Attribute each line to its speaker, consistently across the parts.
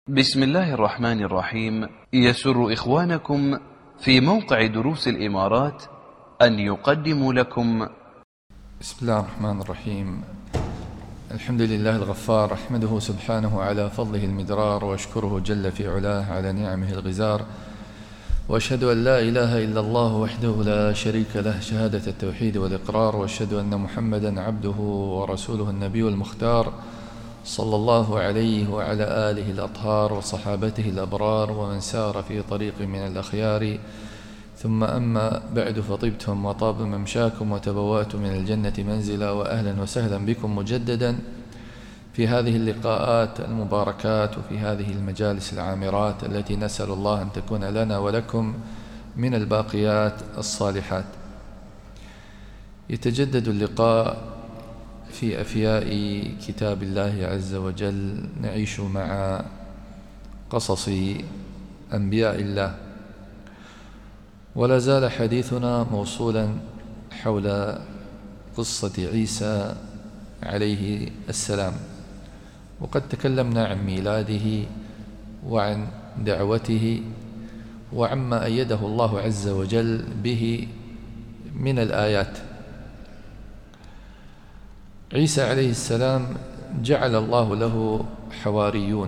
Speaker 1: بسم الله الرحمن الرحيم. يسر إخوانكم في موقع دروس الإمارات أن يقدموا لكم
Speaker 2: بسم الله الرحمن الرحيم. الحمد لله الغفار، أحمده سبحانه على فضله المدرار، وأشكره جل في علاه على نعمه الغزار، وأشهد أن لا إله إلا الله وحده لا شريك له شهادة التوحيد والإقرار، وأشهد أن محمدا عبده ورسوله النبي المختار، صلى الله عليه وعلى آله الأطهار وصحابته الأبرار ومن سار في طريق من الأخيار. ثم أما بعد، فطبتم وطاب ممشاكم وتبوأتم من الجنة منزلا، وأهلا وسهلا بكم مجددا في هذه اللقاءات المباركات وفي هذه المجالس العامرات التي نسأل الله أن تكون لنا ولكم من الباقيات الصالحات. يتجدد اللقاء في أفياء كتاب الله عز وجل، نعيش مع قصص أنبياء الله، ولا زال حديثنا موصولا حول قصة عيسى عليه السلام، وقد تكلمنا عن ميلاده وعن دعوته وعما أيده الله عز وجل به من الآيات. عيسى عليه السلام جعل الله له حواريون،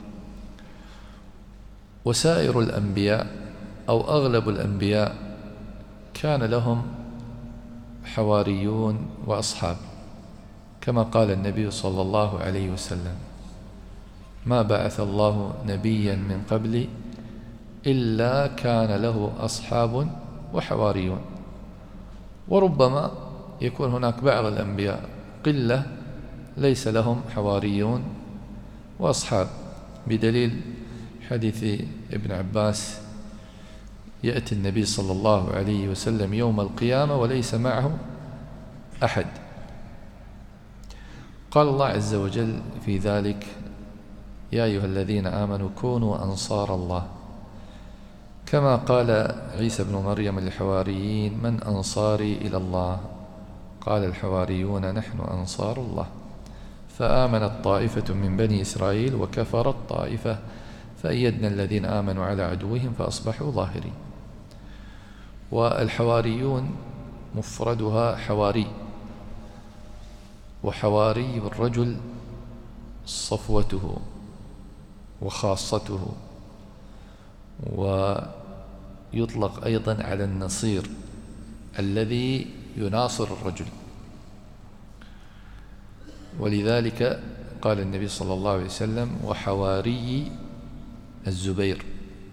Speaker 2: وسائر الأنبياء أو أغلب الأنبياء كان لهم حواريون وأصحاب، كما قال النبي صلى الله عليه وسلم: ما بعث الله نبيا من قبلي إلا كان له أصحاب وحواريون. وربما يكون هناك بعض الأنبياء قلة ليس لهم حواريون وأصحاب، بدليل حديث ابن عباس: يأتي النبي صلى الله عليه وسلم يوم القيامة وليس معه أحد. قال الله عز وجل في ذلك: يا أيها الذين آمنوا كونوا أنصار الله، كما قال عيسى بن مريم للحواريين: من أنصاري إلى الله؟ قال الحواريون: نحن أنصار الله. فآمنت طائفة من بني إسرائيل وكفرت طائفة، فأيدنا الذين آمنوا على عدوهم فأصبحوا ظاهرين. والحواريون مفردها حواري، وحواري الرجل صفوته وخاصته، ويطلق أيضا على النصير الذي يناصر الرجل. ولذلك قال النبي صلى الله عليه وسلم: وحواري الزبير.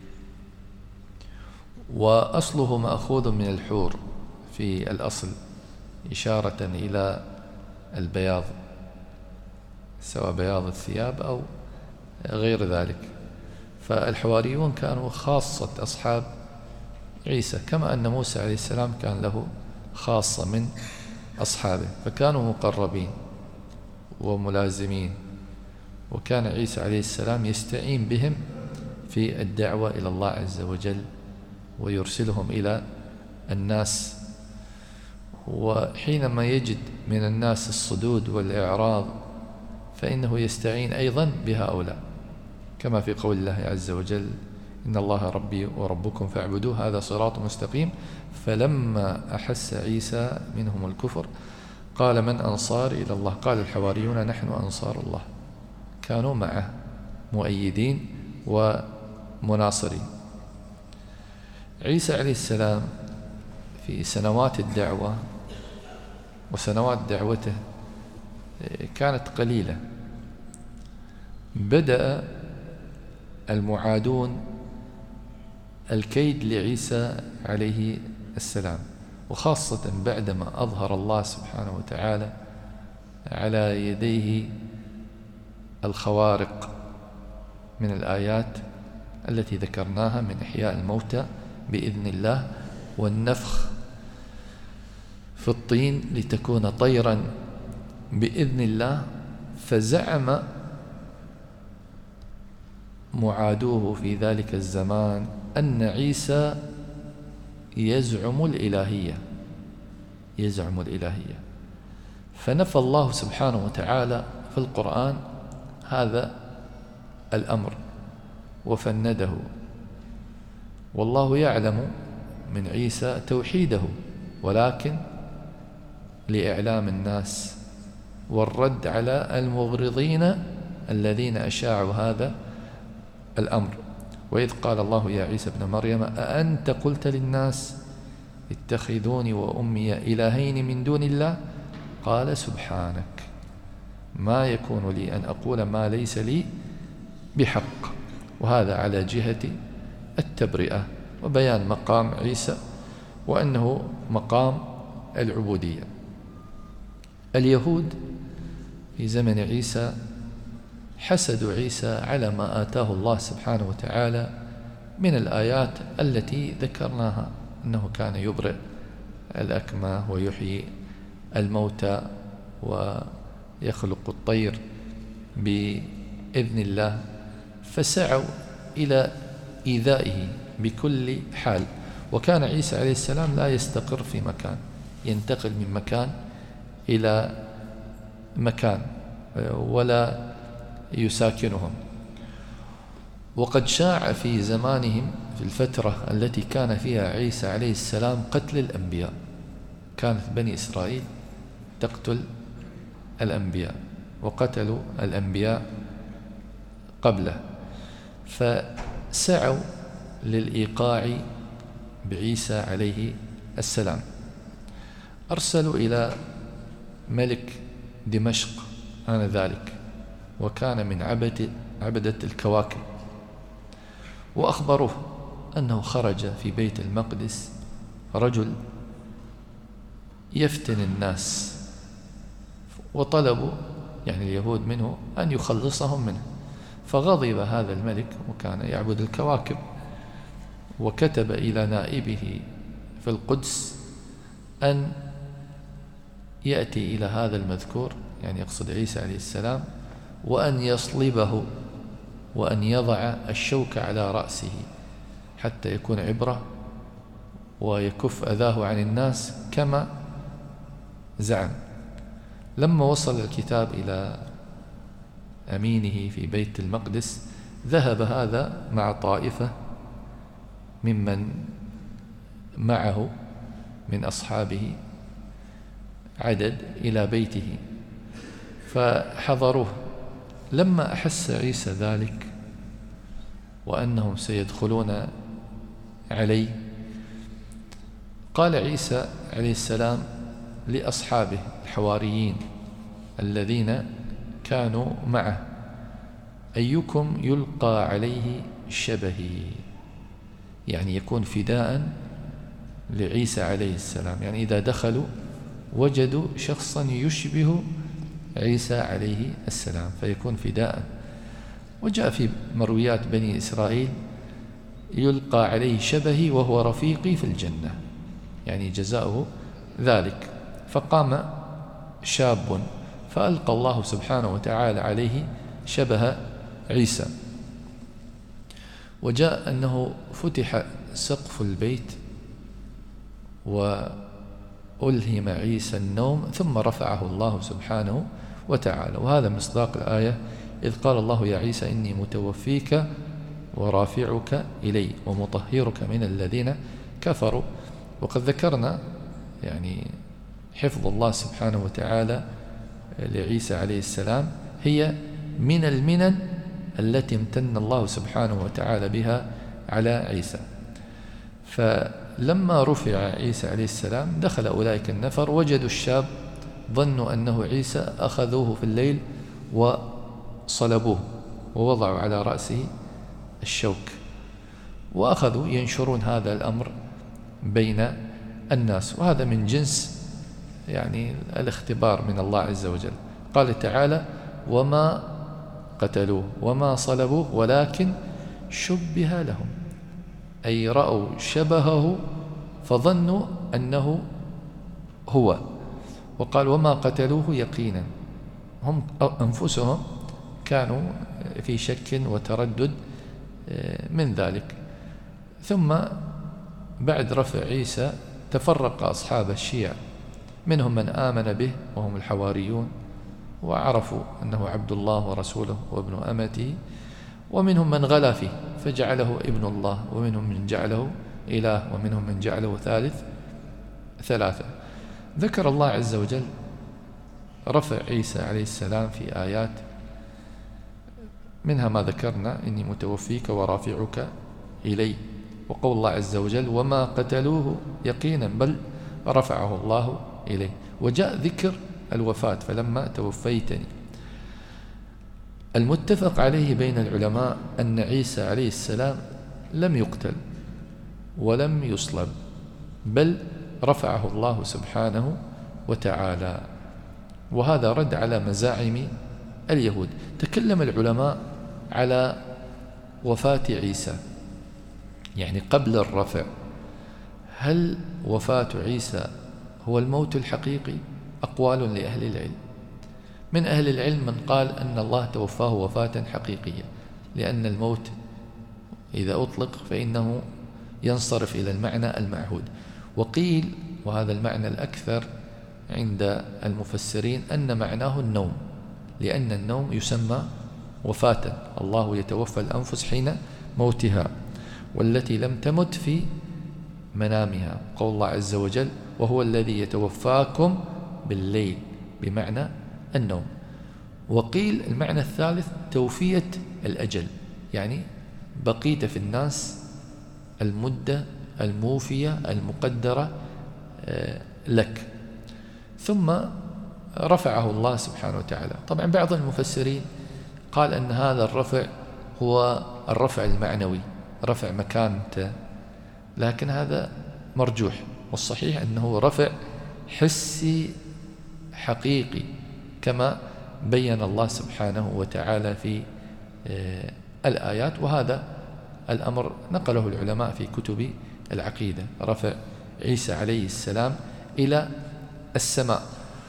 Speaker 2: وأصله مأخوذ من الحور في الأصل، إشارة إلى البياض، سواء بياض الثياب أو غير ذلك. فالحواريون كانوا خاصة أصحاب عيسى، كما أن موسى عليه السلام كان له خاصة من أصحابه، فكانوا مقربين وملازمين، وكان عيسى عليه السلام يستعين بهم في الدعوة إلى الله عز وجل ويرسلهم إلى الناس. وحينما يجد من الناس الصدود والإعراض فإنه يستعين أيضا بهؤلاء، كما في قول الله عز وجل: إن الله ربي وربكم فاعبدوه هذا صراط مستقيم. فلما أحس عيسى منهم الكفر قال: من أنصار إلى الله؟ قال الحواريون: نحن أنصار الله. كانوا معه مؤيدين ومناصرين. عيسى عليه السلام في سنوات الدعوة وسنوات دعوته كانت قليلة. بدأ المعادون الكيد لعيسى عليه السلام، وخاصة بعدما أظهر الله سبحانه وتعالى على يديه الخوارق من الآيات التي ذكرناها من إحياء الموتى بإذن الله، والنفخ في الطين لتكون طيرا بإذن الله. فزعم معادوه في ذلك الزمان أن عيسى يزعم الإلهية، فنفى الله سبحانه وتعالى في القرآن هذا الأمر، وفنده، والله يعلم من عيسى توحيده، ولكن لإعلام الناس والرد على المغرضين الذين أشاعوا هذا الأمر. وإذ قال الله يا عيسى ابن مريم أأنت قلت للناس اتخذوني وأمي إلهين من دون الله؟ قال سبحانك ما يكون لي أن أقول ما ليس لي بحق. وهذا على جهة التبرئة وبيان مقام عيسى وأنه مقام العبودية. اليهود في زمن عيسى حسدوا عيسى على ما آتاه الله سبحانه وتعالى من الآيات التي ذكرناها، أنه كان يبرئ الأكمى ويحيي الموتى ويخلق الطير بإذن الله، فسعوا إلى إيذائه بكل حال. وكان عيسى عليه السلام لا يستقر في مكان، ينتقل من مكان إلى مكان ولا يساكنهم. وقد شاع في زمانهم في الفترة التي كان فيها عيسى عليه السلام قتل الأنبياء، كانت بني إسرائيل تقتل الأنبياء وقتلوا الأنبياء قبله، فسعوا للإيقاع بعيسى عليه السلام. أرسلوا إلى ملك دمشق آنذاك، وكان من عبدة الكواكب، وأخبروه أنه خرج في بيت المقدس رجل يفتن الناس، وطلبوا يعني اليهود منه أن يخلصهم منه. فغضب هذا الملك وكان يعبد الكواكب، وكتب إلى نائبه في القدس أن يأتي إلى هذا المذكور، يعني يقصد عيسى عليه السلام، وأن يصلبه وأن يضع الشوك على رأسه حتى يكون عبرة ويكف أذاه عن الناس كما زعم. لما وصل الكتاب إلى أمينه في بيت المقدس ذهب هذا مع طائفة ممن معه من أصحابه عدد إلى بيته فحضروه. لما أحس عيسى ذلك وأنهم سيدخلون عليه، قال عيسى عليه السلام لأصحابه الحواريين الذين كانوا معه: أيكم يلقى عليه شبهي، يعني يكون فداء لعيسى عليه السلام، يعني إذا دخلوا وجدوا شخصا يشبه عيسى عليه السلام فيكون فداء. وجاء في مرويات بني إسرائيل: يلقى عليه شبهي وهو رفيقي في الجنة، يعني جزاؤه ذلك. فقام شاب فألقى الله سبحانه وتعالى عليه شبه عيسى. وجاء أنه فتح سقف البيت وألهم عيسى النوم ثم رفعه الله سبحانه وتعالى. وهذا مصداق الآية: إذ قال الله يا عيسى إني متوفيك ورافعك إلي ومطهرك من الذين كفروا. وقد ذكرنا يعني حفظ الله سبحانه وتعالى لعيسى عليه السلام هي من المنن التي امتن الله سبحانه وتعالى بها على عيسى. فلما رفع عيسى عليه السلام دخل أولئك النفر، وجدوا الشاب، ظنوا أنه عيسى، أخذوه في الليل وصلبوه ووضعوا على رأسه الشوك، وأخذوا ينشرون هذا الأمر بين الناس. وهذا من جنس يعني الاختبار من الله عز وجل. قال تعالى: وما قتلوه وما صلبوه ولكن شبه لهم، أي رأوا شبهه فظنوا أنه هو. وقال: وما قتلوه يقينا، هم أنفسهم كانوا في شك وتردد من ذلك. ثم بعد رفع عيسى تفرق أصحاب الشيعة، منهم من آمن به وهم الحواريون وعرفوا أنه عبد الله ورسوله وابن أمته، ومنهم من غلا فيه فجعله ابن الله، ومنهم من جعله إله، ومنهم من جعله ثلاثة. ذكر الله عز وجل رفع عيسى عليه السلام في آيات، منها ما ذكرنا: إني متوفيك ورافعك إلي، وقول الله عز وجل: وما قتلوه يقينا بل رفعه الله إليه. وجاء ذكر الوفاة: فلما توفيتني. المتفق عليه بين العلماء أن عيسى عليه السلام لم يقتل ولم يصلب، بل رفعه الله سبحانه وتعالى، وهذا رد على مزاعم اليهود. تكلم العلماء على وفاة عيسى، يعني قبل الرفع، هل وفاة عيسى هو الموت الحقيقي؟ أقوال لأهل العلم. من أهل العلم من قال أن الله توفاه وفاة حقيقية، لأن الموت إذا أطلق فإنه ينصرف إلى المعنى المعهود. وقيل، وهذا المعنى الأكثر عند المفسرين، أن معناه النوم، لأن النوم يسمى وفاة. الله يتوفى الأنفس حين موتها والتي لم تمت في منامها. قول الله عز وجل: وهو الذي يتوفاكم بالليل، بمعنى النوم. وقيل المعنى الثالث توفية الأجل، يعني بقيت في الناس المدة الموفية المقدرة لك، ثم رفعه الله سبحانه وتعالى. طبعا بعض المفسرين قال أن هذا الرفع هو الرفع المعنوي، رفع مكانته، لكن هذا مرجوح، والصحيح أنه رفع حسي حقيقي، كما بين الله سبحانه وتعالى في الآيات. وهذا الأمر نقله العلماء في كتب العقيدة: رفع عيسى عليه السلام إلى السماء.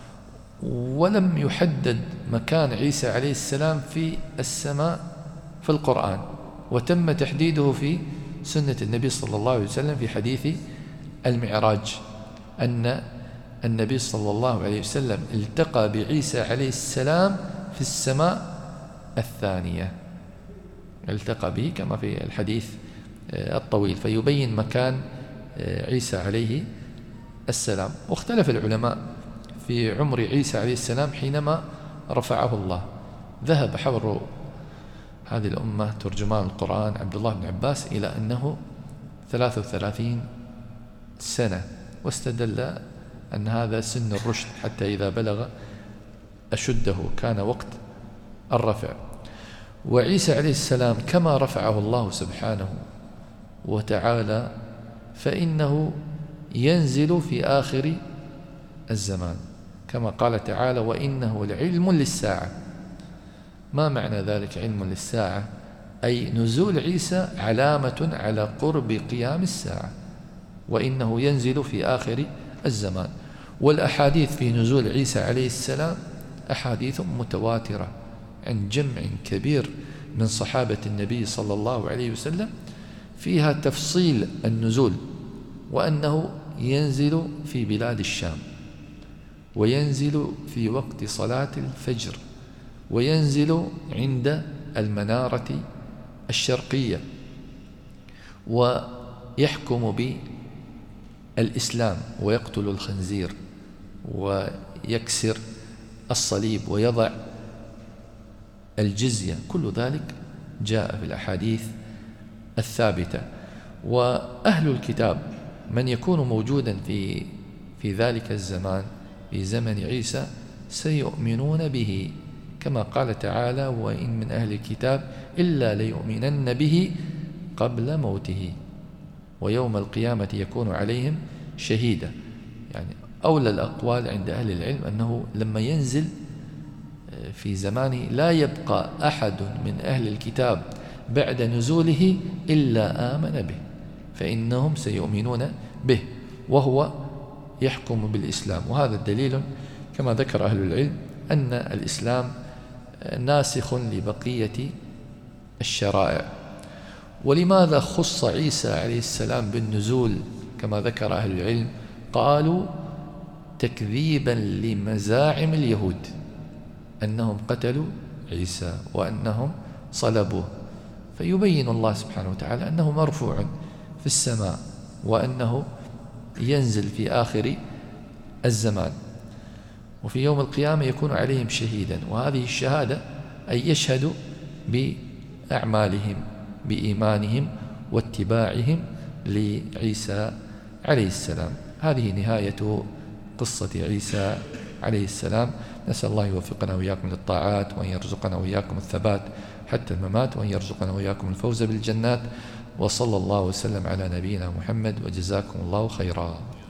Speaker 2: ولم يحدد مكان عيسى عليه السلام في السماء في القرآن، وتم تحديده في سنة النبي صلى الله عليه وسلم في حديث المعراج، أن النبي صلى الله عليه وسلم التقى بعيسى عليه السلام في السماء الثانية، التقى به كما في الحديث الطويل، فيبين مكان عيسى عليه السلام. واختلف العلماء في عمر عيسى عليه السلام حينما رفعه الله. ذهب حبر هذه الأمة ترجمان القرآن عبد الله بن عباس إلى أنه 33 سنة، واستدل أن هذا سن الرشد، حتى إذا بلغ أشده كان وقت الرفع. وعيسى عليه السلام كما رفعه الله سبحانه وتعالى فإنه ينزل في آخر الزمان، كما قال تعالى: وإنه لعلم للساعة. ما معنى ذلك علم للساعة؟ أي نزول عيسى علامة على قرب قيام الساعة، وإنه ينزل في آخر الزمان. والأحاديث في نزول عيسى عليه السلام أحاديث متواترة عن جمع كبير من صحابة النبي صلى الله عليه وسلم، فيها تفصيل النزول، وأنه ينزل في بلاد الشام، وينزل في وقت صلاة الفجر، وينزل عند المنارة الشرقية، ويحكم بالإسلام، ويقتل الخنزير، ويكسر الصليب، ويضع الجزية. كل ذلك جاء في الأحاديث الثابتة. وأهل الكتاب من يكون موجودا في ذلك الزمان، في زمن عيسى، سيؤمنون به، كما قال تعالى: وإن من أهل الكتاب إلا ليؤمنن به قبل موته ويوم القيامة يكون عليهم شهيدا. يعني أولى الأقوال عند أهل العلم أنه لما ينزل في زمانه لا يبقى أحد من أهل الكتاب بعد نزوله إلا آمن به، فإنهم سيؤمنون به، وهو يحكم بالإسلام. وهذا الدليل كما ذكر أهل العلم أن الإسلام ناسخ لبقية الشرائع. ولماذا خص عيسى عليه السلام بالنزول كما ذكر أهل العلم؟ قالوا تكذيبا لمزاعم اليهود أنهم قتلوا عيسى وأنهم صلبوه، فيبين الله سبحانه وتعالى أنه مرفوع في السماء، وأنه ينزل في آخر الزمان، وفي يوم القيامة يكون عليهم شهيدا. وهذه الشهادة أي يشهد بأعمالهم، بإيمانهم واتباعهم لعيسى عليه السلام. هذه نهاية قصة عيسى عليه السلام. نسأل الله يوفقنا وإياكم للطاعات، وأن يرزقنا وإياكم الثبات حتى الممات، وأن يرزقنا وإياكم الفوز بالجنات. وصلى الله وسلم على نبينا محمد، وجزاكم الله خيرا.